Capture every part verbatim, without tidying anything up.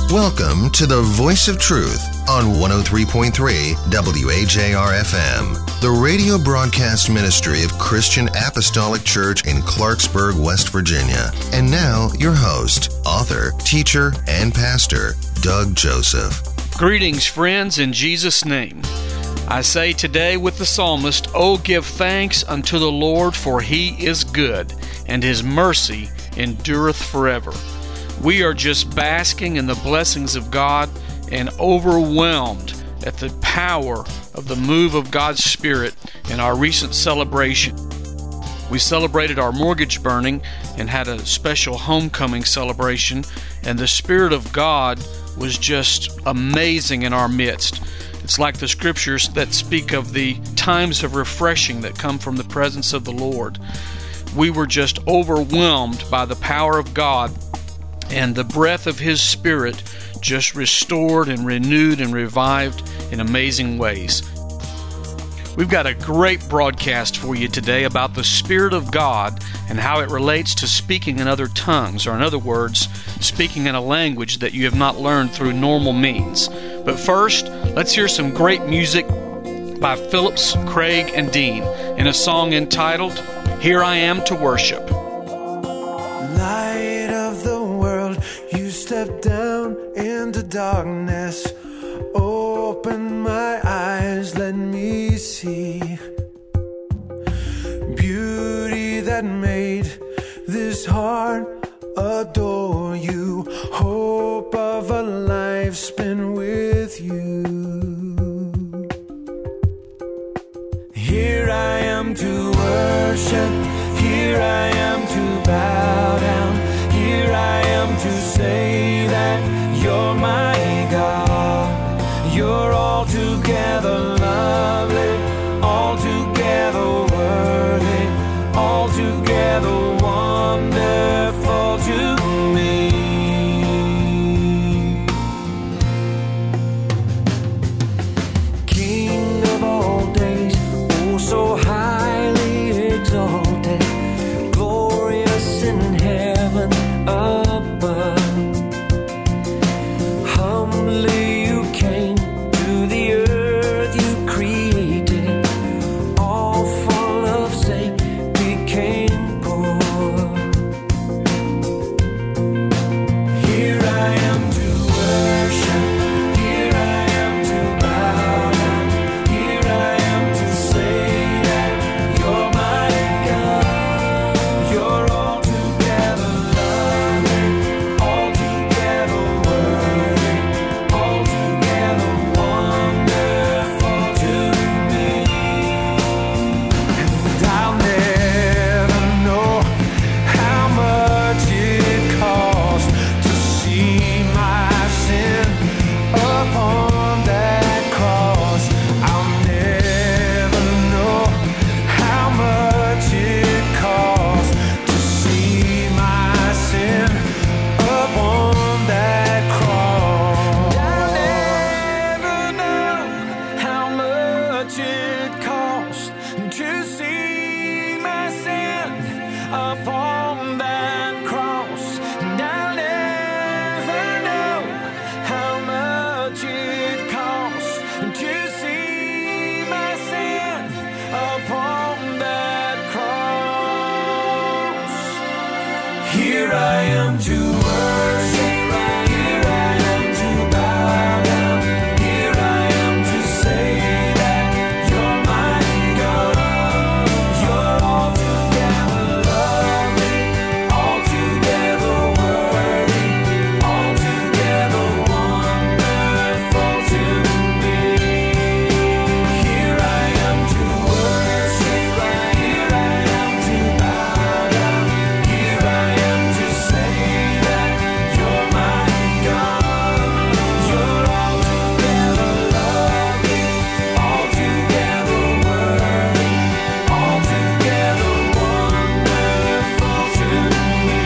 Welcome to the Voice of Truth on one oh three point three W A J R F M, the radio broadcast ministry of Christian Apostolic Church in Clarksburg, West Virginia. And now, your host, author, teacher, and pastor, Doug Joseph. Greetings, friends, in Jesus' name. I say today with the psalmist, "Oh, give thanks unto the Lord, for He is good, and His mercy endureth forever." We are just basking in the blessings of God and overwhelmed at the power of the move of God's Spirit in our recent celebration. We celebrated our mortgage burning and had a special homecoming celebration, and the Spirit of God was just amazing in our midst. It's like the scriptures that speak of the times of refreshing that come from the presence of the Lord. We were just overwhelmed by the power of God, and the breath of His Spirit just restored and renewed and revived in amazing ways. We've got a great broadcast for you today about the Spirit of God and how it relates to speaking in other tongues, or in other words, speaking in a language that you have not learned through normal means. But first, let's hear some great music by Phillips, Craig, and Dean in a song entitled, "Here I Am to Worship." Light of the world, you step down into darkness. Open my eyes, let me see beauty that made this heart adore you. Hope of a life spent with you. Here I am to worship. Here I am to bow down. Here I am to say that you're my God. You're altogether lovely, altogether worthy, altogether wonderful to me. King of all days, oh so highly exalted, glorious in heaven above. Humbly you came to the earth you created, all for love's sake became poor. Here I am to worship, here I am to bow down, here I am to say that you're my God. You're altogether lovely, altogether worthy, altogether wonderful to me. And I'll never know how much it cost to see my sin upon that cross. I'll never know how much it cost to see my sin upon that cross. I'll never know how much it cost to see my sin upon that cross. And I'll never know how much it costs to see my sin upon that cross. Here I am to worship, here I am to bow down, here I am to say that you're my God. You're altogether lovely, altogether worthy, altogether wonderful to me. Here I am to worship, here I am to bow down, here I am to say that you're my God. You're altogether lovely, altogether worthy, altogether wonderful to me.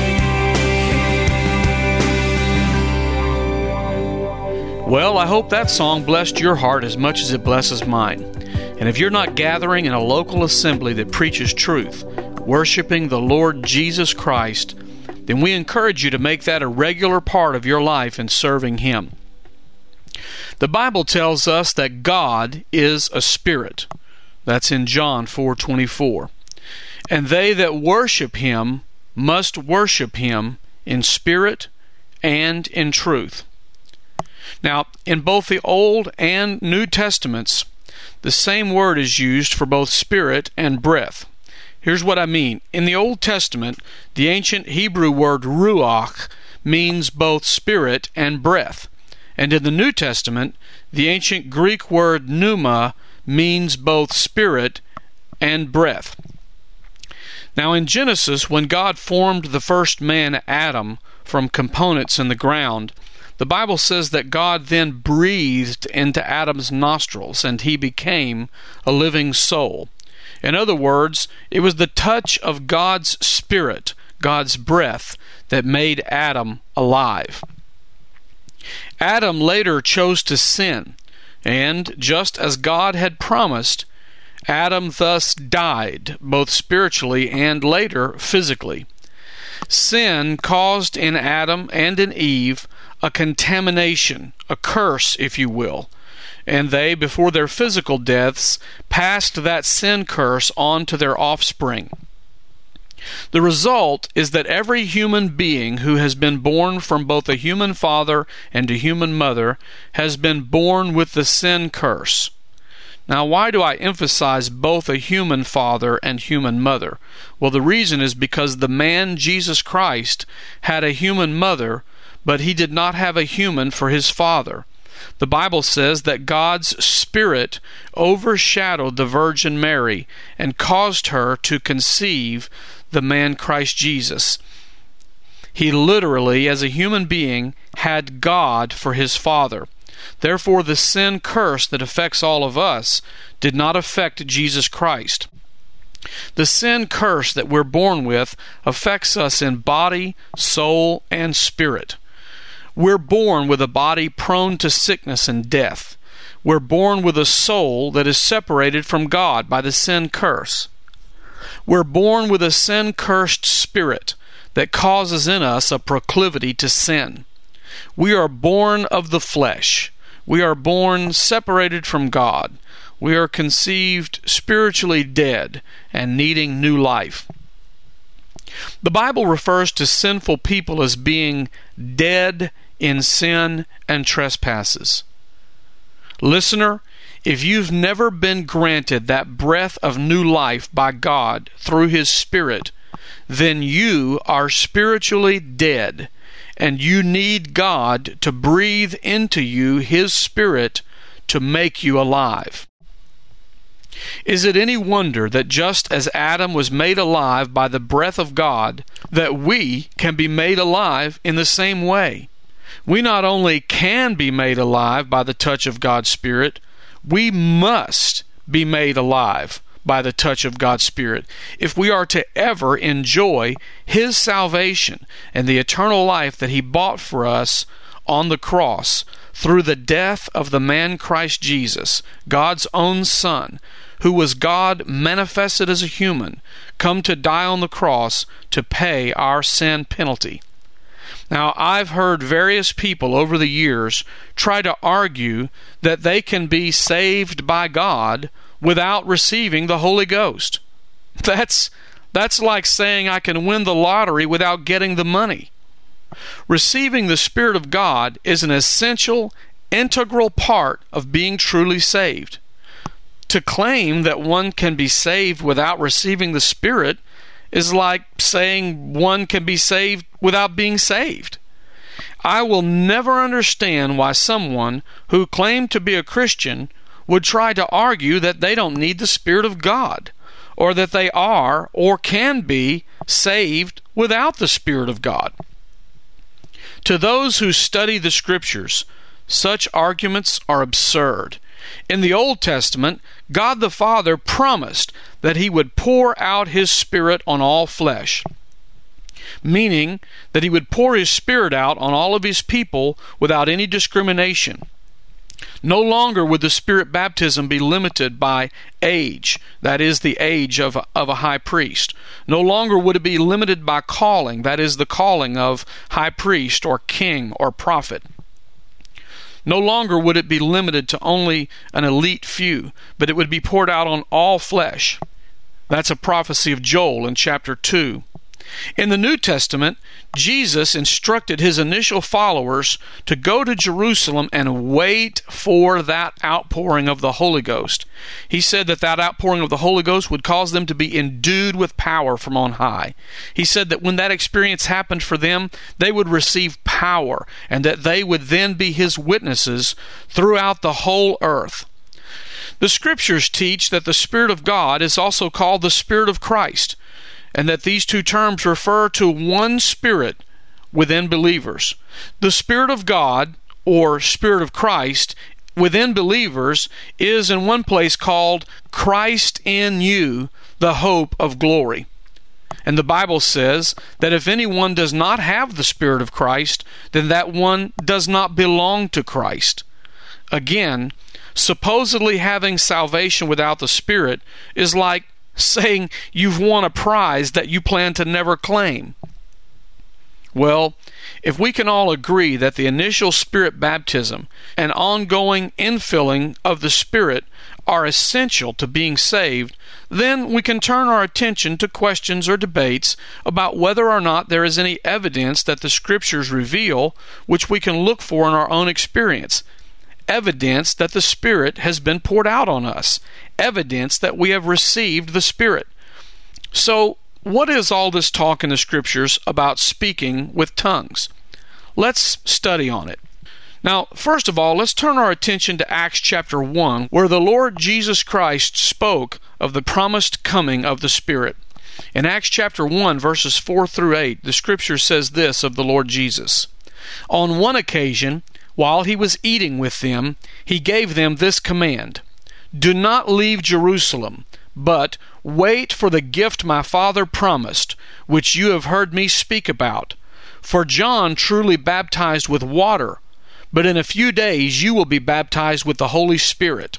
Well, I hope that song blessed your heart as much as it blesses mine. And if you're not gathering in a local assembly that preaches truth, worshiping the Lord Jesus Christ, then we encourage you to make that a regular part of your life in serving Him. The Bible tells us that God is a spirit. That's in John four twenty-four. And they that worship Him must worship Him in spirit and in truth. Now, in both the Old and New Testaments, the same word is used for both spirit and breath. Here's what I mean. In the Old Testament, the ancient Hebrew word ruach means both spirit and breath. And in the New Testament, the ancient Greek word pneuma means both spirit and breath. Now in Genesis, when God formed the first man, Adam, from components in the ground, the Bible says that God then breathed into Adam's nostrils, and he became a living soul. In other words, it was the touch of God's Spirit, God's breath, that made Adam alive. Adam later chose to sin, and just as God had promised, Adam thus died, both spiritually and later physically. Sin caused in Adam and in Eve a contamination, a curse, if you will, and they, before their physical deaths, passed that sin curse on to their offspring. The result is that every human being who has been born from both a human father and a human mother has been born with the sin curse. Now, why do I emphasize both a human father and human mother? Well, the reason is because the man Jesus Christ had a human mother, but he did not have a human for his father. The Bible says that God's Spirit overshadowed the Virgin Mary and caused her to conceive the man Christ Jesus. He literally, as a human being, had God for his father. Therefore, the sin curse that affects all of us did not affect Jesus Christ. The sin curse that we're born with affects us in body, soul, and spirit. We're born with a body prone to sickness and death. We're born with a soul that is separated from God by the sin curse. We're born with a sin-cursed spirit that causes in us a proclivity to sin. We are born of the flesh. We are born separated from God. We are conceived spiritually dead and needing new life. The Bible refers to sinful people as being dead in sin and trespasses. Listener, if you've never been granted that breath of new life by God through His Spirit, then you are spiritually dead, and you need God to breathe into you His Spirit to make you alive. Is it any wonder that just as Adam was made alive by the breath of God, that we can be made alive in the same way? We not only can be made alive by the touch of God's Spirit, we must be made alive by the touch of God's Spirit if we are to ever enjoy His salvation and the eternal life that He bought for us on the cross through the death of the man Christ Jesus, God's own Son, who was God manifested as a human, come to die on the cross to pay our sin penalty. Now, I've heard various people over the years try to argue that they can be saved by God without receiving the Holy Ghost. That's, that's like saying I can win the lottery without getting the money. Receiving the Spirit of God is an essential, integral part of being truly saved. To claim that one can be saved without receiving the Spirit is like saying one can be saved without being saved. I will never understand why someone who claimed to be a Christian would try to argue that they don't need the Spirit of God, or that they are or can be saved without the Spirit of God. To those who study the Scriptures, such arguments are absurd. In the Old Testament, God the Father promised that He would pour out His Spirit on all flesh, meaning that He would pour His Spirit out on all of His people without any discrimination. No longer would the Spirit baptism be limited by age, that is, the age of a, of a high priest. No longer would it be limited by calling, that is, the calling of high priest or king or prophet. No longer would it be limited to only an elite few, but it would be poured out on all flesh. That's a prophecy of Joel in chapter two. In the New Testament, Jesus instructed his initial followers to go to Jerusalem and wait for that outpouring of the Holy Ghost. He said that that outpouring of the Holy Ghost would cause them to be endued with power from on high. He said that when that experience happened for them, they would receive power, and that they would then be his witnesses throughout the whole earth. The Scriptures teach that the Spirit of God is also called the Spirit of Christ, and that these two terms refer to one Spirit within believers. The Spirit of God, or Spirit of Christ, within believers is in one place called Christ in you, the hope of glory. And the Bible says that if anyone does not have the Spirit of Christ, then that one does not belong to Christ. Again, supposedly having salvation without the Spirit is like saying you've won a prize that you plan to never claim. Well, if we can all agree that the initial Spirit baptism and ongoing infilling of the Spirit are essential to being saved, then we can turn our attention to questions or debates about whether or not there is any evidence that the Scriptures reveal which we can look for in our own experience. Evidence that the Spirit has been poured out on us. Evidence that we have received the Spirit. So, what is all this talk in the Scriptures about speaking with tongues? Let's study on it. Now, first of all, let's turn our attention to Acts chapter one, where the Lord Jesus Christ spoke of the promised coming of the Spirit. In Acts chapter one, verses four through eight, the Scripture says this of the Lord Jesus. On one occasion, while he was eating with them, he gave them this command: Do not leave Jerusalem, but wait for the gift my Father promised, which you have heard me speak about. For John truly baptized with water, but in a few days you will be baptized with the Holy Spirit.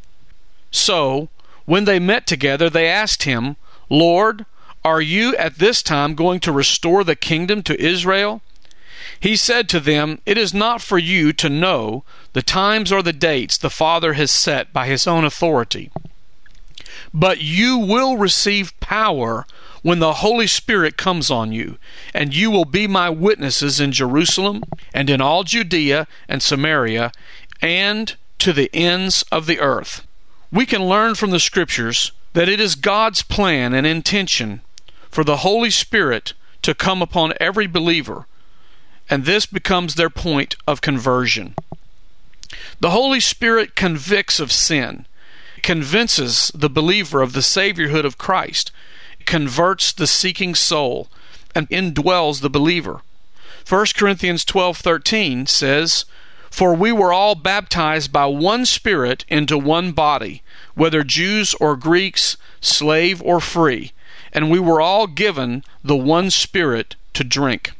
So, when they met together, they asked him, Lord, are you at this time going to restore the kingdom to Israel? He said to them, It is not for you to know the times or the dates the Father has set by his own authority. But you will receive power when the Holy Spirit comes on you, and you will be my witnesses in Jerusalem and in all Judea and Samaria and to the ends of the earth. We can learn from the Scriptures that it is God's plan and intention for the Holy Spirit to come upon every believer, and this becomes their point of conversion. The Holy Spirit convicts of sin, convinces the believer of the Saviorhood of Christ, converts the seeking soul, and indwells the believer. First Corinthians twelve thirteen says, For we were all baptized by one Spirit into one body, whether Jews or Greeks, slave or free, and we were all given the one Spirit to drink.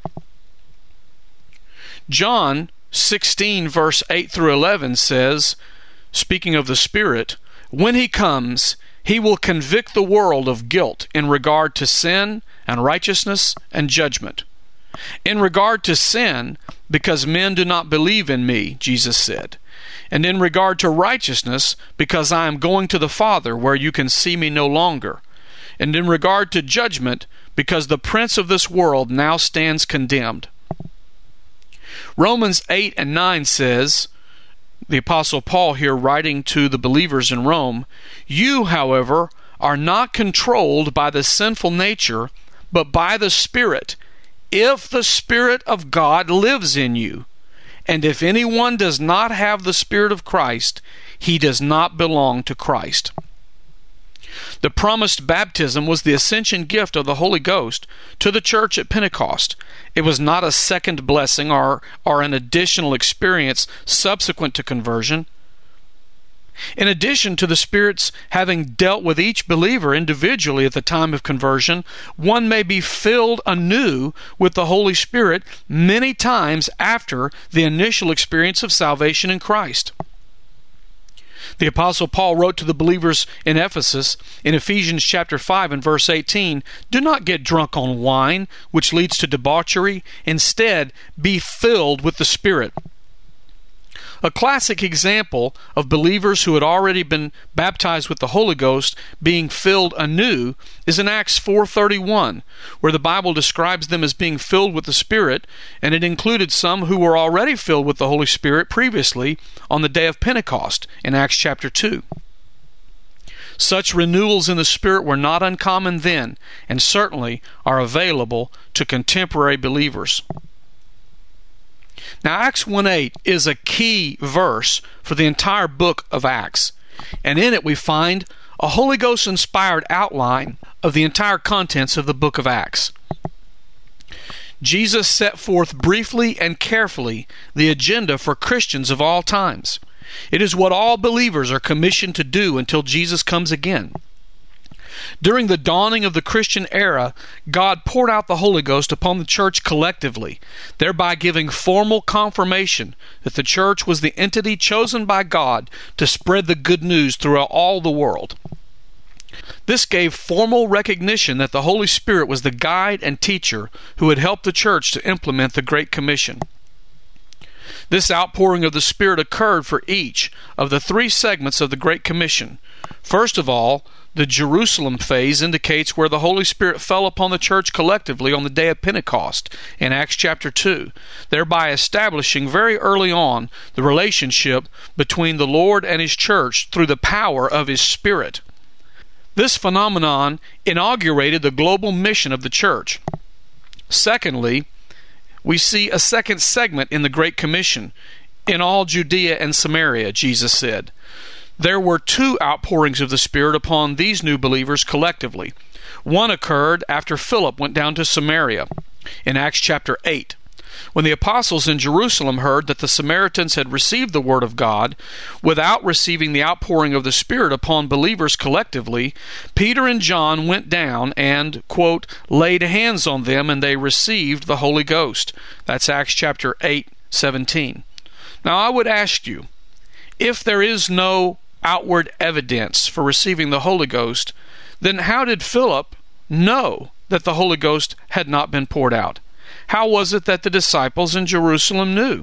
John sixteen verse eight through eleven says, speaking of the Spirit, When he comes, he will convict the world of guilt in regard to sin and righteousness and judgment. In regard to sin, because men do not believe in me, Jesus said. And in regard to righteousness, because I am going to the Father where you can see me no longer. And in regard to judgment, because the prince of this world now stands condemned. Romans eight and nine says, the Apostle Paul here writing to the believers in Rome, You, however, are not controlled by the sinful nature, but by the Spirit, if the Spirit of God lives in you. And if anyone does not have the Spirit of Christ, he does not belong to Christ. The promised baptism was the ascension gift of the Holy Ghost to the church at Pentecost. It was not a second blessing or, or an additional experience subsequent to conversion. In addition to the Spirit's having dealt with each believer individually at the time of conversion, one may be filled anew with the Holy Spirit many times after the initial experience of salvation in Christ. The Apostle Paul wrote to the believers in Ephesus in Ephesians chapter five and verse eighteen, "Do not get drunk on wine, which leads to debauchery. Instead, be filled with the Spirit." A classic example of believers who had already been baptized with the Holy Ghost being filled anew is in Acts four thirty-one, where the Bible describes them as being filled with the Spirit, and it included some who were already filled with the Holy Spirit previously on the day of Pentecost in Acts chapter two. Such renewals in the Spirit were not uncommon then, and certainly are available to contemporary believers. Now, Acts one eight is a key verse for the entire book of Acts, and in it we find a Holy Ghost-inspired outline of the entire contents of the book of Acts. Jesus set forth briefly and carefully the agenda for Christians of all times. It is what all believers are commissioned to do until Jesus comes again. During the dawning of the Christian era, God poured out the Holy Ghost upon the church collectively, thereby giving formal confirmation that the church was the entity chosen by God to spread the good news throughout all the world. This gave formal recognition that the Holy Spirit was the guide and teacher who had helped the church to implement the Great Commission. This outpouring of the Spirit occurred for each of the three segments of the Great Commission. First of all, the Jerusalem phase indicates where the Holy Spirit fell upon the church collectively on the day of Pentecost in Acts chapter two, thereby establishing very early on the relationship between the Lord and His church through the power of His Spirit. This phenomenon inaugurated the global mission of the church. Secondly, we see a second segment in the Great Commission. In all Judea and Samaria, Jesus said. There were two outpourings of the Spirit upon these new believers collectively. One occurred after Philip went down to Samaria in Acts chapter eight. When the apostles in Jerusalem heard that the Samaritans had received the Word of God without receiving the outpouring of the Spirit upon believers collectively, Peter and John went down and, quote, laid hands on them, and they received the Holy Ghost. That's Acts chapter eight, seventeen. Now I would ask you, if there is no outward evidence for receiving the Holy Ghost, then how did Philip know that the Holy Ghost had not been poured out? How was it that the disciples in Jerusalem knew?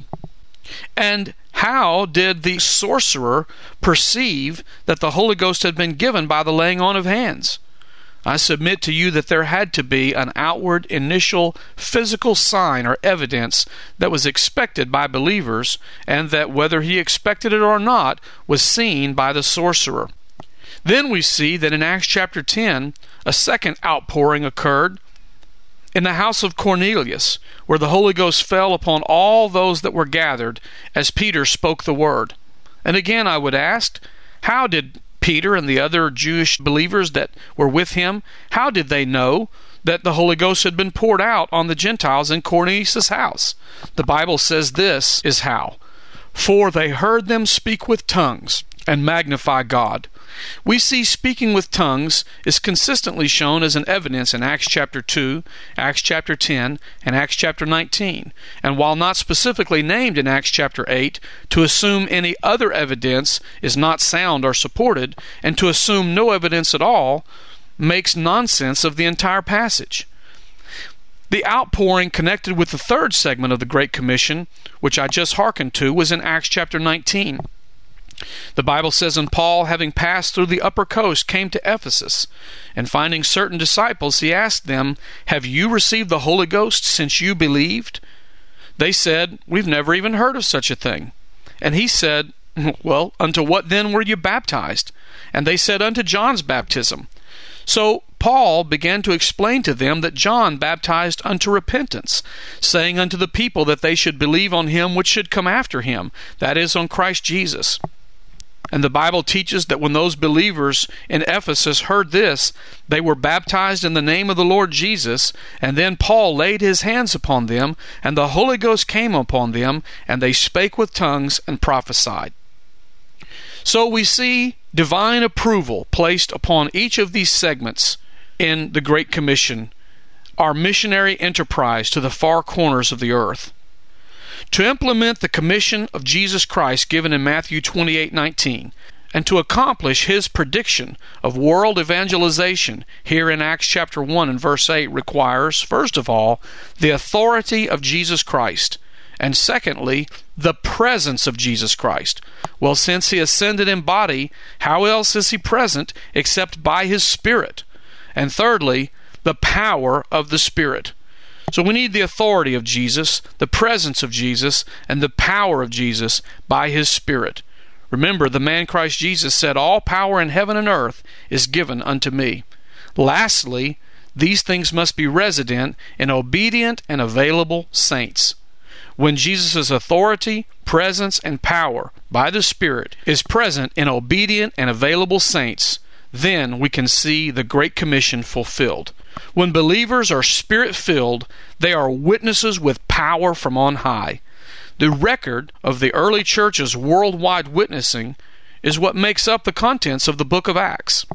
And how did the sorcerer perceive that the Holy Ghost had been given by the laying on of hands? I submit to you that there had to be an outward, initial, physical sign or evidence that was expected by believers, and that whether he expected it or not was seen by the sorcerer. Then we see that in Acts chapter ten, a second outpouring occurred in the house of Cornelius, where the Holy Ghost fell upon all those that were gathered as Peter spoke the word. And again I would ask, how did Peter and the other Jewish believers that were with him, how did they know that the Holy Ghost had been poured out on the Gentiles in Cornelius' house? The Bible says this is how. For they heard them speak with tongues and magnify God. We see speaking with tongues is consistently shown as an evidence in Acts chapter two, Acts chapter ten, and Acts chapter nineteen. And while not specifically named in Acts chapter eight, to assume any other evidence is not sound or supported, and to assume no evidence at all makes nonsense of the entire passage. The outpouring connected with the third segment of the Great Commission, which I just hearkened to, was in Acts chapter nineteen. The Bible says, and Paul, having passed through the upper coast, came to Ephesus, and finding certain disciples, he asked them, have you received the Holy Ghost since you believed? They said, we've never even heard of such a thing. And he said, well, unto what then were you baptized? And they said, unto John's baptism. So Paul began to explain to them that John baptized unto repentance, saying unto the people that they should believe on him which should come after him, that is, on Christ Jesus. And the Bible teaches that when those believers in Ephesus heard this, they were baptized in the name of the Lord Jesus, and then Paul laid his hands upon them, and the Holy Ghost came upon them, and they spake with tongues and prophesied. So we see divine approval placed upon each of these segments in the Great Commission, our missionary enterprise to the far corners of the earth. To implement the commission of Jesus Christ given in Matthew twenty-eight nineteen, and to accomplish his prediction of world evangelization here in Acts chapter one and verse eight requires, first of all, the authority of Jesus Christ, and secondly, the presence of Jesus Christ. Well, since he ascended in body, how else is he present except by his Spirit? And thirdly, the power of the Spirit. So we need the authority of Jesus, the presence of Jesus, and the power of Jesus by his Spirit. Remember, the man Christ Jesus said, "All power in heaven and earth is given unto me." Lastly, these things must be resident in obedient and available saints. When Jesus' authority, presence, and power by the Spirit is present in obedient and available saints, then we can see the Great Commission fulfilled. When believers are Spirit-filled, they are witnesses with power from on high. The record of the early church's worldwide witnessing is what makes up the contents of the book of Acts.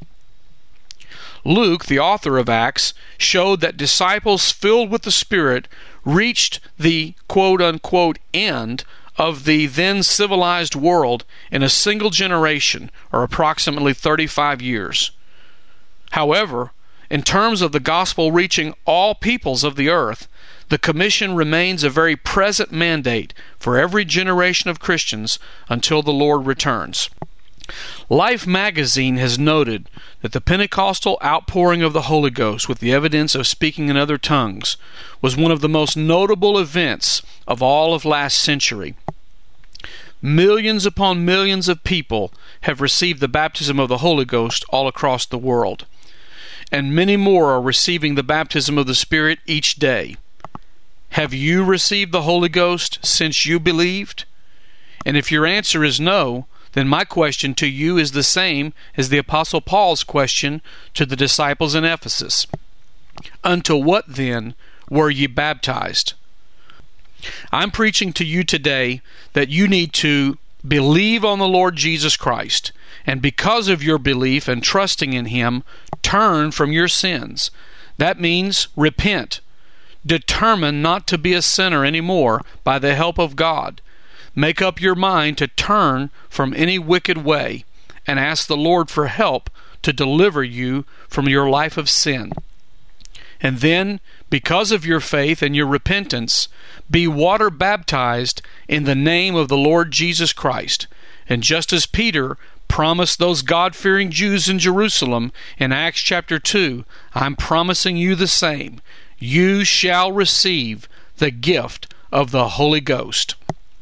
Luke, the author of Acts, showed that disciples filled with the Spirit reached the quote-unquote end of the then civilized world in a single generation, or approximately thirty-five years. However, in terms of the gospel reaching all peoples of the earth, the commission remains a very present mandate for every generation of Christians until the Lord returns. Life magazine has noted that the Pentecostal outpouring of the Holy Ghost with the evidence of speaking in other tongues was one of the most notable events of all of last century. Millions upon millions of people have received the baptism of the Holy Ghost all across the world, and many more are receiving the baptism of the Spirit each day. Have you received the Holy Ghost since you believed? And if your answer is no, then my question to you is the same as the Apostle Paul's question to the disciples in Ephesus. Unto what then were ye baptized? I'm preaching to you today that you need to believe on the Lord Jesus Christ, and because of your belief and trusting in Him, turn from your sins. That means repent. Determine not to be a sinner anymore by the help of God. Make up your mind to turn from any wicked way and ask the Lord for help to deliver you from your life of sin. And then, because of your faith and your repentance, be water baptized in the name of the Lord Jesus Christ. And just as Peter promised those God-fearing Jews in Jerusalem in Acts chapter two, I'm promising you the same. You shall receive the gift of the Holy Ghost.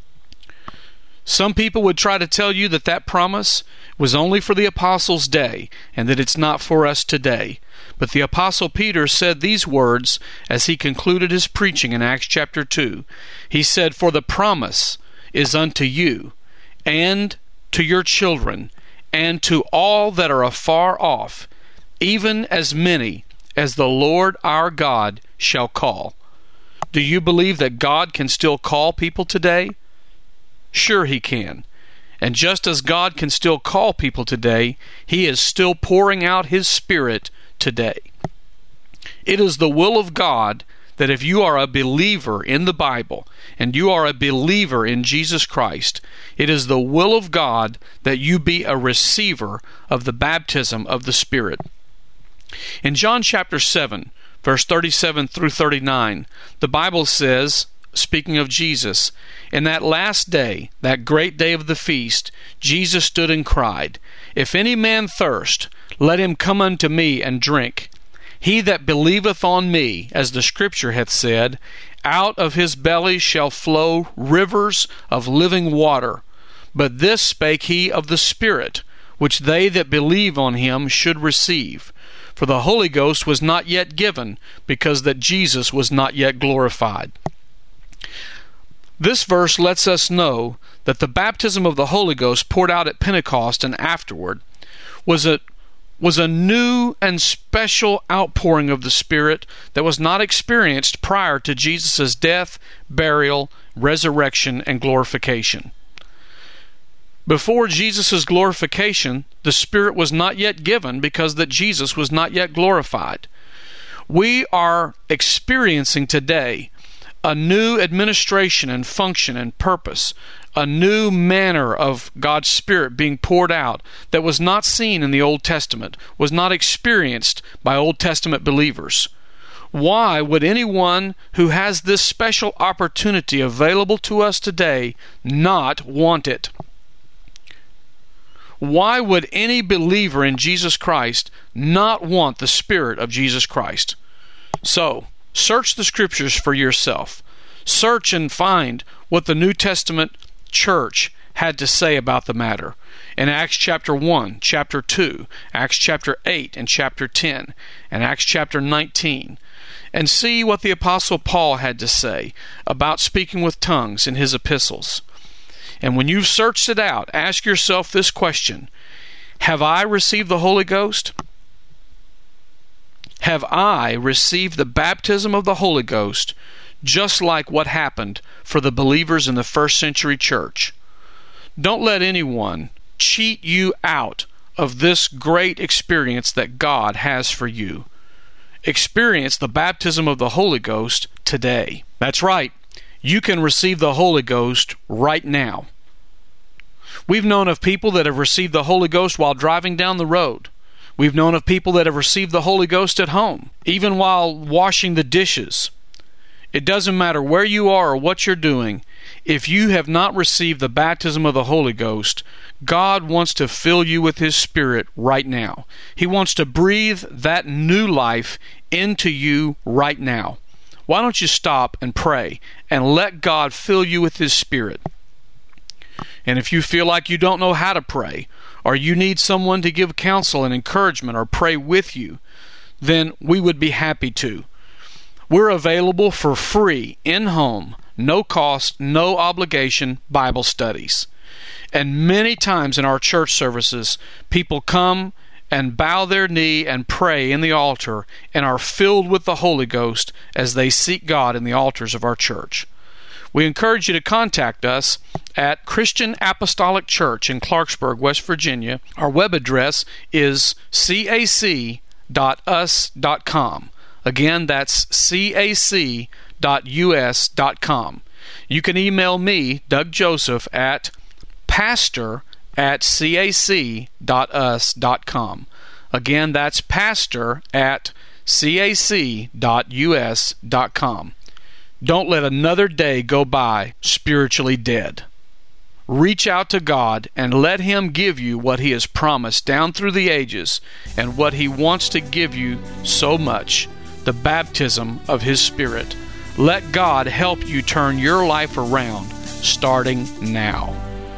Some people would try to tell you that that promise was only for the apostles' day and that it's not for us today. But the Apostle Peter said these words as he concluded his preaching in Acts chapter two. He said, "For the promise is unto you, and to your children, and to all that are afar off, even as many as the Lord our God shall call." Do you believe that God can still call people today? Sure He can. And just as God can still call people today, He is still pouring out His Spirit today. It is the will of God that if you are a believer in the Bible and you are a believer in Jesus Christ, it is the will of God that you be a receiver of the baptism of the Spirit. In John chapter seven, verse thirty-seven through thirty-nine, the Bible says, speaking of Jesus, "In that last day, that great day of the feast, Jesus stood and cried, If any man thirst, let him come unto me and drink. He that believeth on me, as the Scripture hath said, out of his belly shall flow rivers of living water. But this spake he of the Spirit, which they that believe on him should receive. For the Holy Ghost was not yet given, because that Jesus was not yet glorified." This verse lets us know that the baptism of the Holy Ghost poured out at Pentecost and afterward was a was a new and special outpouring of the Spirit that was not experienced prior to Jesus' death, burial, resurrection, and glorification. Before Jesus' glorification, the Spirit was not yet given because that Jesus was not yet glorified. We are experiencing today a new administration and function and purpose, a new manner of God's Spirit being poured out that was not seen in the Old Testament, was not experienced by Old Testament believers. Why would anyone who has this special opportunity available to us today not want it? Why would any believer in Jesus Christ not want the Spirit of Jesus Christ? So, search the Scriptures for yourself. Search and find what the New Testament church had to say about the matter. In Acts chapter one, chapter two, Acts chapter eight, and chapter ten, and Acts chapter nineteen. And see what the Apostle Paul had to say about speaking with tongues in his epistles. And when you've searched it out, ask yourself this question: have I received the Holy Ghost? Have I received the baptism of the Holy Ghost, just like what happened for the believers in the first century church? Don't let anyone cheat you out of this great experience that God has for you. Experience the baptism of the Holy Ghost today. That's right. You can receive the Holy Ghost right now. We've known of people that have received the Holy Ghost while driving down the road. We've known of people that have received the Holy Ghost at home, even while washing the dishes. It doesn't matter where you are or what you're doing. If you have not received the baptism of the Holy Ghost, God wants to fill you with His Spirit right now. He wants to breathe that new life into you right now. Why don't you stop and pray and let God fill you with His Spirit? And if you feel like you don't know how to pray, or you need someone to give counsel and encouragement or pray with you, then we would be happy to. We're available for free, in-home, no cost, no obligation Bible studies. And many times in our church services, people come and bow their knee and pray in the altar and are filled with the Holy Ghost as they seek God in the altars of our church. We encourage you to contact us at Christian Apostolic Church in Clarksburg, West Virginia. Our web address is c a c dot u s dot com. Again, that's c a c dot u s dot com. You can email me, Doug Joseph, at pastor at c a c dot u s dot com. Again, that's pastor at c a c dot u s dot com. Don't let another day go by spiritually dead. Reach out to God and let Him give you what He has promised down through the ages and what He wants to give you so much, the baptism of His Spirit. Let God help you turn your life around starting now.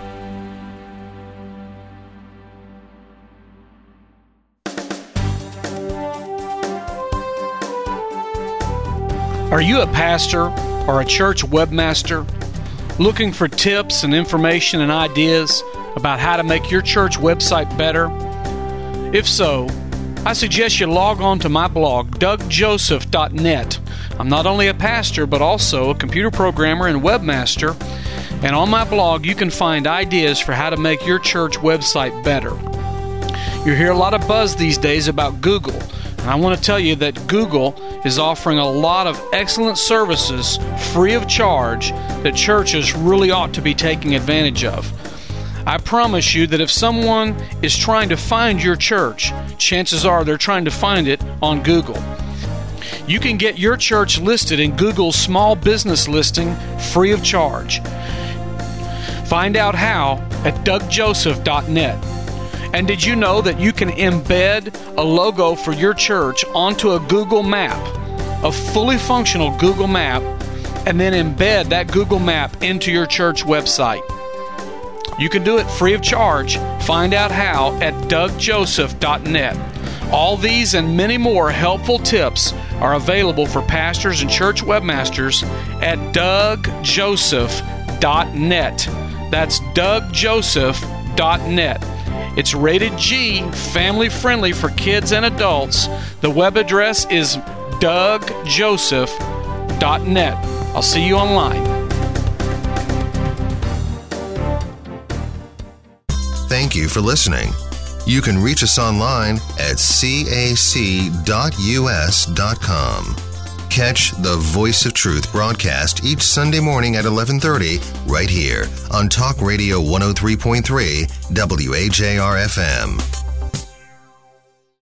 Are you a pastor or a church webmaster looking for tips and information and ideas about how to make your church website better? If so, I suggest you log on to my blog, doug joseph dot net. I'm not only a pastor, but also a computer programmer and webmaster. And on my blog, you can find ideas for how to make your church website better. You hear a lot of buzz these days about Google. And I want to tell you that Google is offering a lot of excellent services free of charge that churches really ought to be taking advantage of. I promise you that if someone is trying to find your church, chances are they're trying to find it on Google. You can get your church listed in Google's small business listing free of charge. Find out how at doug joseph dot net. And did you know that you can embed a logo for your church onto a Google map, a fully functional Google map, and then embed that Google map into your church website? You can do it free of charge. Find out how at doug joseph dot net. All these and many more helpful tips are available for pastors and church webmasters at doug joseph dot net. That's doug joseph dot net. It's rated G, family friendly for kids and adults. The web address is doug joseph dot net. I'll see you online. Thank you for listening. You can reach us online at c a c dot u s dot com. Catch the Voice of Truth broadcast each Sunday morning at eleven thirty right here on Talk Radio one oh three point three W A J R F M.